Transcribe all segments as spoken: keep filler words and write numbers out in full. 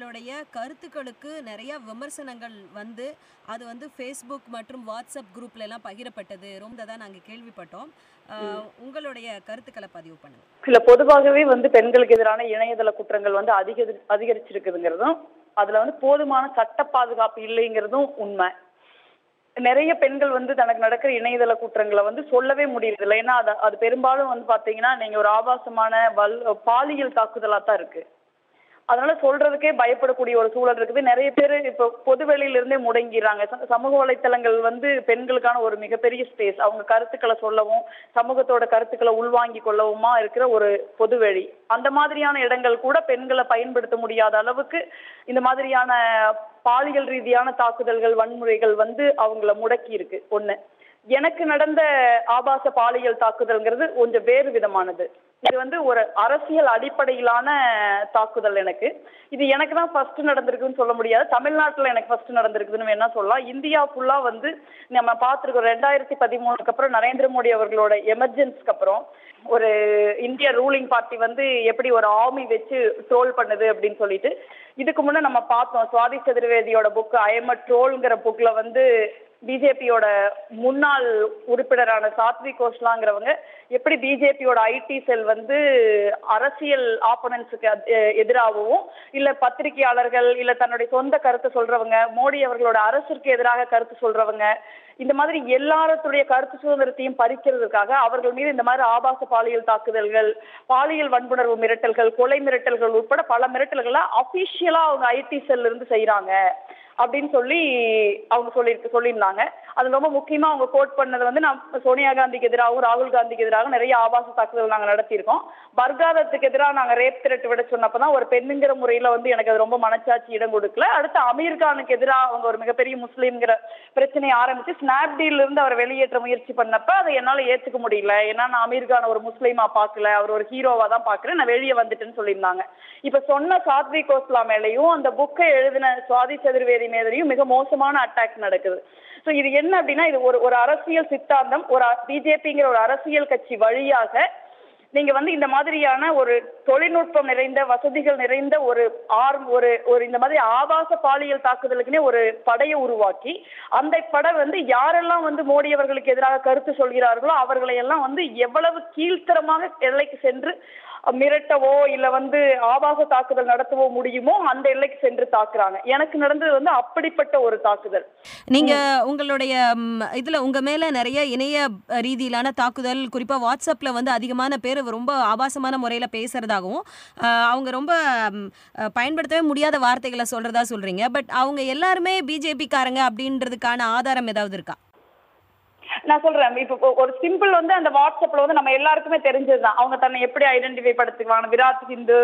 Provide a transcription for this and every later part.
உங்களுடைய கருத்துக்களுக்கு நிறைய விமர்சனங்கள் வந்து அது வந்து ஃபேஸ்புக் மற்றும் வாட்ஸ்அப் குரூப்ல எல்லாம் பகிரப்பட்டது ரொம்ப தான் நாங்க கேள்விப்பட்டோம். ம். அஹ் உங்களுடைய கருத்துக்களை பதிவு பண்ணுங்க. இல்ல பொதுவாகவே வந்து பெண்களுக்கு எதிரான இணையதள குற்றங்கள் வந்து அதிக அதிகரிச்சிருக்குதுங்கிறதும், அதுல வந்து போதுமான சட்ட பாதுகாப்பு இல்லைங்கிறதும் உண்மை. நிறைய பெண்கள் வந்து தனக்கு நடக்கிற இணையதள குற்றங்களை வந்து சொல்லவே முடியறதில்ல. ஏன்னா அது அது பெரும்பாலும் வந்து பாத்தீங்கன்னா நீங்க ஒரு ஆபாசமான வல் பாலியல் தாக்குதலா தான் இருக்கு. அதனால சொல்றதுக்கே பயப்படக்கூடிய ஒரு சூழல் இருக்குது. நிறைய பேர் இப்போ பொது வெளியில இருந்தே முடங்கிடுறாங்க. ச- சமூக வலைத்தளங்கள் வந்து பெண்களுக்கான ஒரு மிகப்பெரிய ஸ்பேஸ். அவங்க கருத்துக்களை சொல்லவும், சமூகத்தோட கருத்துக்களை உள்வாங்கிக் கொள்ளவுமா இருக்கிற ஒரு பொது வெளி. அந்த மாதிரியான இடங்கள் கூட பெண்களை பயன்படுத்த முடியாத அளவுக்கு இந்த மாதிரியான பாலியல் ரீதியான தாக்குதல்கள், வன்முறைகள் வந்து அவங்கள முடக்கி இருக்கு. ஒண்ணு. எனக்கு நடந்த ஆபாச பாலியல் தாக்குதல்ங்கிறது கொஞ்சம் வேறு விதமானது. இது வந்து ஒரு அரசியல் அடிப்படையிலான தாக்குதல் எனக்கு. இது எனக்கு தான் ஃபர்ஸ்ட் நடந்திருக்குன்னு சொல்ல முடியாது. தமிழ்நாட்டுல எனக்கு ஃபர்ஸ்ட் நடந்திருக்குதுன்னு வேணா சொல்லலாம். இந்தியா ஃபுல்லா வந்து நம்ம பார்த்துருக்கோம். ரெண்டாயிரத்தி பதிமூணுக்கு அப்புறம் நரேந்திர மோடி அவர்களோட எமர்ஜென்சிக்கு அப்புறம் ஒரு இந்தியா ரூலிங் பார்ட்டி வந்து எப்படி ஒரு ஆர்மி வச்சு ட்ரோல் பண்ணுது அப்படின்னு சொல்லிட்டு இதுக்கு முன்ன நம்ம பார்த்தோம். சுவாதி சதுர்வேதியோட புக் ஐ எம் அ ட்ரோல்ங்கிற புக்ல வந்து பிஜேபியோட முன்னாள் உறுப்பினரான சாத்விக் கோஷ்லாங்கிறவங்க எப்படி பிஜேபியோட ஐடி செல் வந்து அரசியல் ஆப்போனன்ட்ஸுக்கு எதிராகவும் இல்ல பத்திரிகையாளர்கள் இல்ல தன்னுடைய சொந்த கருத்து சொல்றவங்க, மோடி அவர்களோட அரசிற்கு எதிராக கருத்து சொல்றவங்க, இந்த மாதிரி எல்லாருடைய கருத்து சுதந்திரத்தையும் பறிக்கிறதுக்காக அவர்கள் மீது இந்த மாதிரி ஆபாச பாலியல் தாக்குதல்கள், பாலியல் வன்புணர்வு மிரட்டல்கள், கொலை மிரட்டல்கள் உட்பட பல மிரட்டல்களை அபிஷியலா அவங்க ஐடி செல்ல இருந்து செய்யறாங்க அப்படின்னு சொல்லி அவங்க சொல்லி சொல்லியிருந்தாங்க. அது ரொம்ப முக்கியமா அவங்க கோட் பண்ணது வந்து நான் சோனியா காந்திக்கு எதிராகவும் ராகுல் காந்திக்கு எதிராக நிறைய ஆபாச தாக்குதல் நாங்க நடத்தியிருக்கோம். பர்காதத்துக்கு எதிராக நாங்க ரேப் திரட்டு விட சொன்னப்பதான் ஒரு பெண்ணுங்கிற முறையில வந்து எனக்கு அது ரொம்ப மனச்சாட்சி இடம் கொடுக்கல. அடுத்து அமீர்கானுக்கு எதிராக அவங்க ஒரு மிகப்பெரிய முஸ்லீம்ங்கிற பிரச்சனையை ஆரம்பிச்சு ஸ்னாப்டீல்ல இருந்து அவர் வெளியேற்ற முயற்சி பண்ணப்ப அதை என்னால ஏத்துக்க முடியல. ஏன்னா நான் அமீர்கான ஒரு முஸ்லீமா பாக்கல, அவர் ஒரு ஹீரோவா தான் பாக்குறேன், நான் வெளியே வந்துட்டேன்னு சொல்லியிருந்தாங்க. இப்ப சொன்ன சாத்விக் கோஸ்லா மேலையும் அந்த புக்கை எழுதின சுவாதி சதுர்வேதி மேலையும் மிக மோசமான அட்டாக் நடக்குது. சோ இது என்ன அப்படின்னா இது ஒரு ஒரு அரசியல் சித்தாந்தம், ஒரு பிஜேபிங்கிற ஒரு அரசியல் கட்சி வழியாக நீங்க வந்து இந்த மாதிரியான ஒரு தொழில்நுட்பம் நிறைந்த வசதிகள் நிறைந்த ஒரு ஆர்ம் ஒரு ஒரு இந்த மாதிரி ஆபாச பாலியல் தாக்குதலுக்குன்னே ஒரு படையை உருவாக்கி அந்த படை வந்து யாரெல்லாம் வந்து மோடி அவர்களுக்கு எதிராக கருத்து சொல்கிறார்களோ அவர்களை எல்லாம் வந்து எவ்வளவு கீழ்த்தரமாக எல்லைக்கு சென்று மிரட்டவோ இல்ல வந்து ஆபாச தாக்குதல் நடத்தவோ முடியுமோ அந்த எல்லைக்கு சென்று தாக்குறாங்க. எனக்கு நடந்தது வந்து அப்படிப்பட்ட ஒரு தாக்குதல். நீங்க உங்களுடைய ம், இதுல உங்க மேல நிறைய இணைய ரீதியிலான தாக்குதல், குறிப்பா வாட்ஸ்அப்ல வந்து அதிகமான பேர் ரொம்ப ஆபாசமான முறையில பேசுறதாகவும் அஹ், அவங்க ரொம்ப ம், அஹ், பயன்படுத்தவே முடியாத வார்த்தைகளை சொல்றதா சொல்றீங்க. பட் அவங்க எல்லாருமே பிஜேபி காரங்க அப்படின்றதுக்கான ஆதாரம் ஏதாவது இருக்கா? நான் சொல்றேன் இப்ப ஒ- ஒரு சிம்பிள் வந்து அந்த வாட்ஸ்அப்ல வந்து நம்ம எல்லாருக்குமே தெரிஞ்சதுதான். அவங்க தன்னை எப்படி ஐடென்டிஃபை படுத்துக்குவாங்க, விராட் ஹிந்து,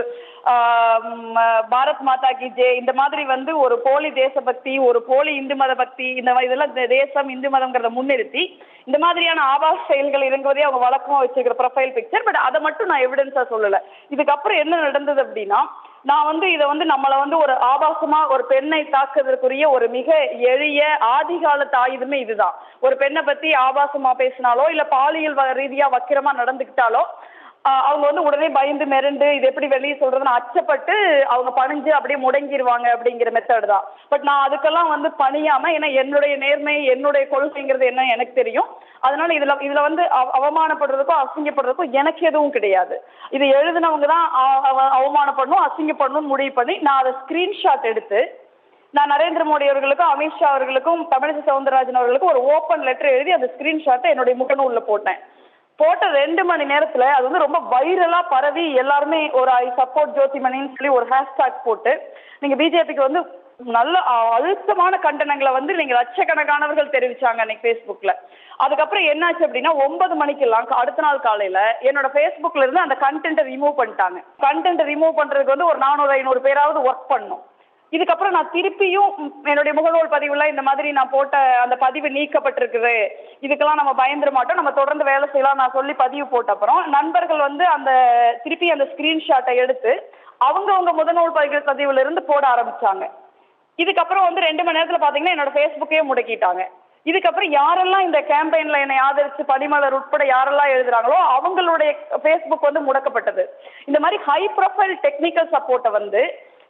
ஆஹ் பாரத் மாதா கி ஜெய், இந்த மாதிரி வந்து ஒரு போலி தேசபக்தி, ஒரு போலி இந்து மத பக்தி, இந்த மாதிரி இதெல்லாம் இந்த தேசம் இந்து மதம்ங்கிறத முன்னிறுத்தி இந்த மாதிரியான ஆபாச செயல்கள் இறங்குவதே அவங்க வழக்கமா வச்சிருக்கிற ப்ரொஃபைல் பிக்சர். பட் அதை மட்டும் நான் எவிடன்ஸா சொல்லல. இதுக்கப்புறம் என்ன நடந்தது அப்படின்னா நான் வந்து இதை வந்து நம்மளை வந்து ஒரு ஆபாசமா ஒரு பெண்ணை தாக்குவதற்குரிய ஒரு மிக எளிய ஆதிகாலத்து ஆயுதமே இதுதான். ஒரு பெண்ணை பத்தி ஆபாசமா பேசினாலோ இல்ல பாலியல் வ- ரீதியா வக்கிரமா நடந்துக்கிட்டாலோ ஆஹ் அவங்க வந்து உடனே பயந்து மிரண்டு இது எப்படி வெளியே சொல்றதுன்னு அச்சப்பட்டு அவங்க பணிஞ்சு அப்படியே முடங்கிடுவாங்க அப்படிங்கிற மெத்தட் தான். பட் நான் அதுக்கெல்லாம் வந்து பணியாம, ஏன்னா என்னுடைய நேர்மை என்னுடைய கொள்கைங்கிறது என்ன எனக்கு தெரியும். அதனால இதுல இதுல வந்து அவ- அவமானப்படுறதுக்கோ அசிங்கப்படுறதுக்கோ எனக்கு எதுவும் கிடையாது. இது எழுதினவங்க தான் அ- அவ- அவமானப்படணும் அசிங்கப்படணும்னு முடிவு பண்ணி நான் அதை ஸ்கிரீன்ஷாட் எடுத்து நான் நரேந்திர மோடி அவர்களுக்கும் அமித்ஷா அவர்களுக்கும் தமிழிசை சவுந்தரராஜன் அவர்களுக்கும் ஒரு ஓப்பன் லெட்டர் எழுதி அந்த ஸ்கிரீன்ஷாட்டை என்னுடைய முகநூல்ல போட்டேன். போட்ட ரெண்டு மணி நேரத்துல அது வந்து ரொம்ப வைரலா பரவி எல்லாருமே ஒரு ஐ சப்போர்ட் ஜோதிமணின்னு சொல்லி ஒரு ஹேஷ்டாக் போட்டு நீங்க பிஜேபிக்கு வந்து நல்ல அ- அழுத்தமான கண்டனங்களை வந்து நீங்க லட்சக்கணக்கானவர்கள் தெரிவிச்சாங்க அன்னைக்கு ஃபேஸ்புக்ல. அதுக்கப்புறம் என்னாச்சு அப்படின்னா ஒன்பது மணிக்கெல்லாம் கா- அடுத்த நாள் காலையில என்னோட ஃபேஸ்புக்ல இருந்து அந்த கண்டென்ட்டை ரிமூவ் பண்ணிட்டாங்க. கண்டென்ட் ரிமூவ் பண்றதுக்கு வந்து ஒரு நானூறு ஐநூறு பேராவது ஒர்க் பண்ணும். இதுக்கப்புறம் நான் திருப்பியும் ம், என்னுடைய முகநூல் பதிவுல இந்த மாதிரி நான் போட்ட அந்த பதிவு நீக்கப்பட்டிருக்குது, இதுக்கெல்லாம் நம்ம பயந்துட மாட்டோம், நம்ம தொடர்ந்து வேலை செய்யலாம் நான் சொல்லி பதிவு போட்ட அப்புறம் நண்பர்கள் வந்து அந்த திருப்பி அந்த ஸ்கிரீன்ஷாட்டை எடுத்து அவங்கவங்க முகநூல் பதிவு பதிவுல இருந்து போட ஆரம்பிச்சாங்க. இதுக்கப்புறம் வந்து ரெண்டு மணி நேரத்துல பாத்தீங்கன்னா என்னோட ஃபேஸ்புக்கே முடக்கிட்டாங்க. இதுக்கப்புறம் யாரெல்லாம் இந்த கேம்பெயின்ல என்னை ஆதரிச்சு பனிமலர் உட்பட யாரெல்லாம் எழுதுறாங்களோ அவங்களுடைய ஃபேஸ்புக் வந்து முடக்கப்பட்டது. இந்த மாதிரி ஹை ப்ரொஃபைல் டெக்னிக்கல் சப்போர்ட்டை வந்து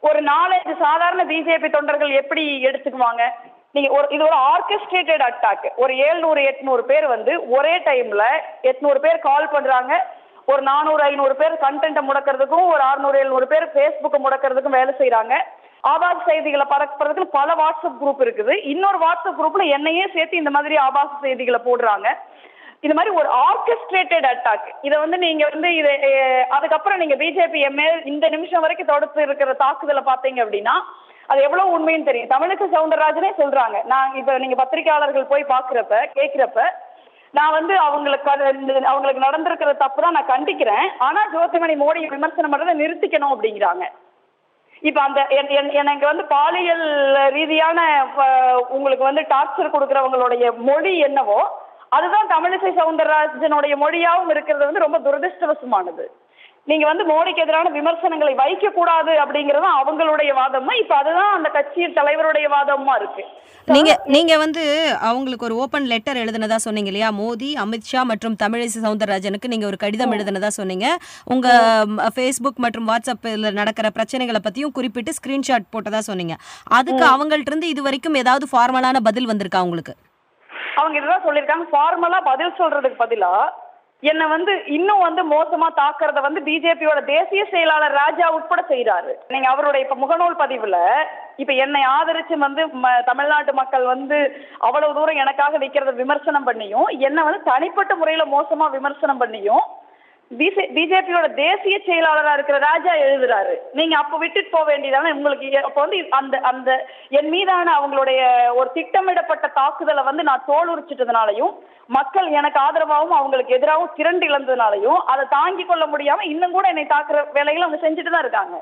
ஒரு நாலஞ்சு சாதாரண பிஜேபி தொண்டர்கள் எப்படி எடுத்துக்குவாங்க? நீங்க ஒரு இது ஒரு ஆர்கெஸ்ட்ரேட்டட் அட்டாக். ஒரு ஏழ்நூறு எட்நூறு பேர் வந்து ஒரே டைம்ல எட்நூறு பேர் கால் பண்றாங்க. ஒரு நானூறு ஐநூறு பேர் கண்டென்ட்டை முடக்கிறதுக்கும், ஒரு அறுநூறு எழுநூறு பேர் ஃபேஸ்புக்கை முடக்கிறதுக்கும் வேலை செய்யறாங்க. ஆபாச செய்திகளை பரப்புறதுக்கு பல வாட்ஸ்அப் குரூப் இருக்குது. இன்னொரு வாட்ஸ்அப் குரூப்ல என்னையே சேர்த்து இந்த மாதிரி ஆபாச செய்திகளை போடுறாங்க. இது மாதிரி ஒரு ஆர்கெஸ்ட்ரேட்டட் அட்டாக். இதை வந்து நீங்க வந்து இதை அதுக்கப்புறம் நீங்க பிஜேபி எம்ஏ இந்த நிமிஷம் வரைக்கும் தொடுத்து இருக்கிற தாக்குதலை பார்த்தீங்க அப்படின்னா அது எவ்வளவு உண்மைன்னு தெரியும். தமிழிசை சவுந்தரராஜனே சொல்றாங்க, நான் இப்ப நீங்க பத்திரிகையாளர்கள் போய் பாக்குறப்ப கேட்கிறப்ப நான் வந்து அவங்களுக்கு அவங்களுக்கு நடந்திருக்கிற தப்பு தான் நான் கண்டிக்கிறேன், ஆனா ஜோதிமணி மோடி விமர்சனம் பண்றதை நிறுத்திக்கணும் அப்படிங்கிறாங்க. இப்ப அந்த எனக்கு வந்து பாலியல் ரீதியான உங்களுக்கு வந்து டார்ச்சர் கொடுக்கறவங்களுடைய மொழி என்னவோ அதுதான் தமிழிசை சவுந்தரராஜனுடைய மொழியாவும் இருக்கிறது வந்து ரொம்ப துரதிருஷ்டவசமானது. நீங்க வந்து மோடிக்கு எதிரான விமர்சனங்களை வைக்க கூடாது அப்படிங்கறது அவங்களுடைய வாதமா, இப்ப அதுதான் அந்த கட்சியின் தலைவருடைய வாதமா இருக்கு. நீங்க நீங்க வந்து அவங்களுக்கு ஒரு ஓபன் லெட்டர் எழுதுனதா சொன்னீங்க இல்லையா? மோடி, அமித்ஷா மற்றும் தமிழிசை சவுந்தரராஜனுக்கு நீங்க ஒரு கடிதம் எழுதுனதா சொன்னீங்க. உங்க ஃபேஸ்புக் மற்றும் வாட்ஸ்அப்ல நடக்கிற பிரச்சனைகளை பத்தியும் குறிப்பிட்டு ஸ்கிரீன்ஷாட் போட்டதா சொன்னீங்க. அதுக்கு அவங்கள்ட்ட இருந்து இது வரைக்கும் ஏதாவது ஃபார்மலான பதில் வந்திருக்கா உங்களுக்கு? அவங்க இதுதான் சொல்லியிருக்காங்க. ஃபார்மலா பதில் சொல்றதுக்கு பதிலா என்ன வந்து இன்னும் வந்து மோசமா தாக்குறத வந்து பிஜேபியோட தேசிய செயலாளர் ராஜா உட்பட செய்யறாரு. நீங்க அவருடைய இப்ப முகநூல் பதிவுல இப்ப என்னை ஆதரிச்சு வந்து தமிழ்நாட்டு மக்கள் வந்து அவ்வளவு தூரம் எனக்காக வைக்கிறத விமர்சனம் பண்ணியும், என்ன வந்து தனிப்பட்ட முறையில மோசமா விமர்சனம் பண்ணியும் பிஜேபியோட தேசிய செயலாளரா இருக்கிற ராஜா எழுதுறாரு. நீங்க அப்ப விட்டுட்டு போக வேண்டியதானே உங்களுக்கு. அப்ப வந்து அந்த அந்த என் மீதான அவங்களுடைய ஒரு திட்டமிடப்பட்ட தாக்குதலை வந்து நான் தோல் உரிச்சிட்டதுனாலையும், மக்கள் எனக்கு ஆதரவாகவும் அவங்களுக்கு எதிராகவும் திரண்டு இழந்ததுனாலையும் அதை தாங்கி கொள்ள முடியாம இன்னும் கூட என்னை தாக்குற வேலைகளை அவங்க செஞ்சுட்டு தான் இருக்காங்க.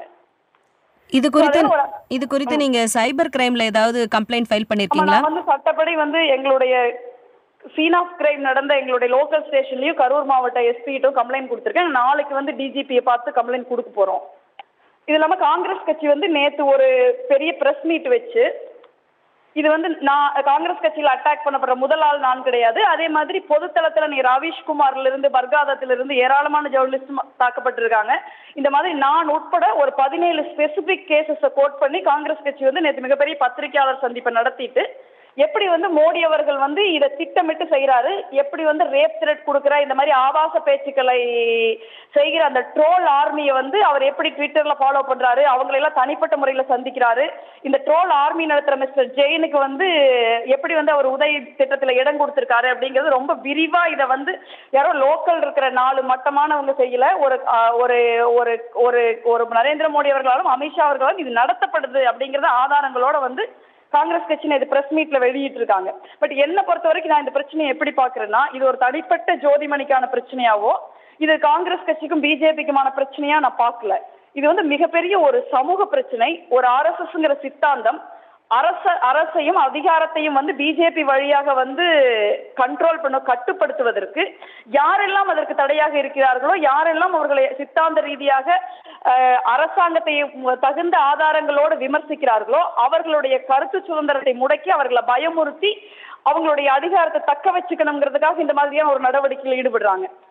இது குறித்து இது குறித்து நீங்க சைபர் கிரைம்ல ஏதாவது கம்ப்ளைண்ட் ஃபைல் பண்ணிருக்கீங்களா? வந்து சட்டப்படி வந்து எங்களுடைய சீன் ஆஃப் கிரைம் நடந்த எங்களுடைய லோக்கல் ஸ்டேஷன்லயும் கரூர் மாவட்ட எஸ்பிட்டும் கம்ப்ளைண்ட் கொடுத்துருக்கேன். நாளைக்கு வந்து டிஜிபியை பார்த்து கம்ப்ளைண்ட் கொடுக்க போறோம். இது இல்லாம காங்கிரஸ் கட்சி வந்து நேத்து ஒரு பெரிய பிரஸ் மீட் வச்சு இது வந்து நான் காங்கிரஸ் கட்சியில் அட்டாக் பண்ணப்படுற முதல் ஆள் நான் கிடையாது. அதே மாதிரி பொதுத்தளத்துல நீ ரவீஷ்குமார்ல இருந்து பர்காதத்துல இருந்து ஏராளமான ஜேர்னலிஸ்ட் தாக்கப்பட்டிருக்காங்க. இந்த மாதிரி நான் உட்பட ஒரு பதினேழு ஸ்பெசிபிக் கேசஸை கோட் பண்ணி காங்கிரஸ் கட்சி வந்து நேற்று மிகப்பெரிய பத்திரிகையாளர் சந்திப்பை நடத்திட்டு எப்படி வந்து மோடி அவர்கள் வந்து இதை திட்டமிட்டு செய்யறாரு, எப்படி வந்து ரேப் த்ரெட் கொடுக்குற இந்த மாதிரி ஆபாச பேச்சுக்களை செய்கிற அந்த ட்ரோல் ஆர்மியை வந்து அவர் எப்படி ட்விட்டர்ல ஃபாலோ பண்றாரு, அவங்களெல்லாம் தனிப்பட்ட முறையில சந்திக்கிறாரு, இந்த ட்ரோல் ஆர்மி நடத்துற மிஸ்டர் ஜெயினுக்கு வந்து எப்படி வந்து அவர் உதவி திட்டத்துல இடம் கொடுத்திருக்காரு அப்படிங்கிறது ரொம்ப விரிவா இதை வந்து யாரோ லோக்கல் இருக்கிற நாலு மட்டமானவங்க செய்யல, ஒரு ஒரு ஒரு ஒரு நரேந்திர மோடி அவர்களாலும் அமித்ஷா அவர்களாலும் இது நடத்தப்படுது அப்படிங்கறது ஆதாரங்களோட வந்து காங்கிரஸ் கட்சி இது பிரஸ் மீட்ல வெளியிட்டு இருக்காங்க. பட் என்ன பொறுத்த வரைக்கும் நான் இந்த பிரச்சனையை எப்படி பாக்குறேன்னா, இது ஒரு தனிப்பட்ட ஜோதிமணிக்கான பிரச்சனையாவோ இது காங்கிரஸ் கட்சிக்கும் பிஜேபிக்குமான பிரச்சனையா நான் பார்க்கல. இது வந்து மிகப்பெரிய ஒரு சமூக பிரச்சனை. ஒரு ஆர் எஸ் எஸ்ங்கிற சித்தாந்தம் அரச அரசையும் அதிகாரத்தையும் வந்து பிஜேபி வழியாக வந்து கண்ட்ரோல் பண்ண கட்டுப்படுத்துவதற்கு யாரெல்லாம் அதற்கு தடையாக இருக்கிறார்களோ, யாரெல்லாம் அவர்களை சித்தாந்த ரீதியாக அரசாங்கத்தை தகுந்த ஆதாரங்களோடு விமர்சிக்கிறார்களோ அவர்களுடைய கருத்து சுதந்திரத்தை முடக்கி அவர்களை பயமுறுத்தி அவங்களுடைய அதிகாரத்தை தக்க வச்சுக்கணுங்கிறதுக்காக இந்த மாதிரியான ஒரு நடவடிக்கையில் ஈடுபடுறாங்க.